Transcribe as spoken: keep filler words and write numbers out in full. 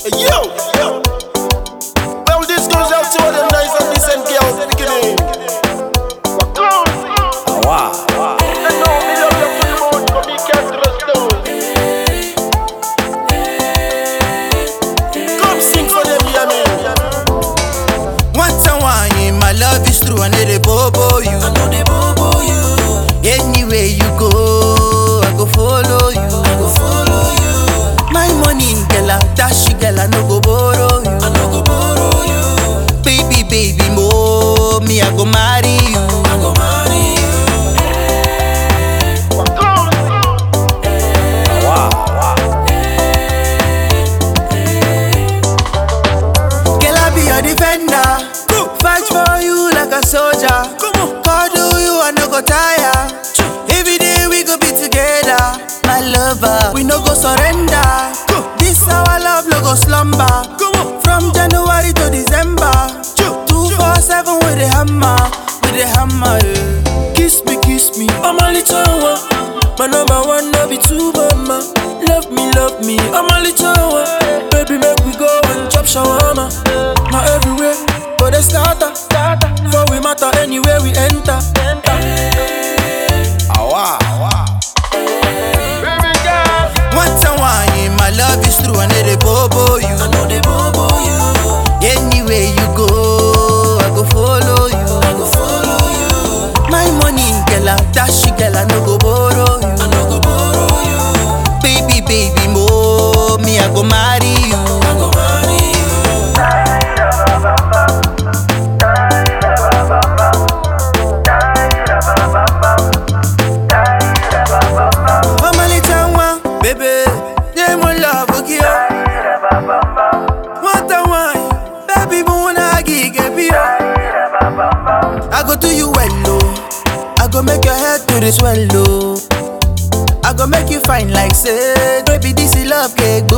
Yo, yo. Well, this goes out to all them nice and decent girls in the beginning. What goes? Wow, wow. And now me love you to the moon, but me can't trust those. Come sing for them, yeah, me. Once and one, my love is true, I know they bobo you. I know they bobo you. Anywhere you go, I go follow you. I go follow you. My money, girl, dash you, girl, I no go borrow you. I no go borrow you. Baby, baby, mo, me I go marry you. I go marry you. What goes? Wow, wow. Girl, I be your defender. Fight for you like a soldier. Come on, cuddle you, I no go tire. Every day we go be together, my lover. We no go surrender. This our love no go slumber. From January to December, two four seven with the hammer, with the hammer. Yeah. Kiss me, kiss me, I'm a little one. My number one, no be two, mama. Love me, love me, I'm a little one. Baby, make we go and chop shawarma. Not everywhere, but a starter. For we matter anywhere we enter. Awa, awa. Baby girl. Once and one, my love is true, I know they bobo you. I know they bobo you. Anywhere you go, I go follow you. I go follow you. My money, girl, dash you, girl, I no go borrow you. I no go borrow you. Baby, baby, mo, me I go marry you. I go marry you. I'm a little one, baby. Yeah, my love, okay. What a wine, baby, wanna get I go to you well, low. I go make your head to the swallow. I go make you fine like say, baby, this is love cake.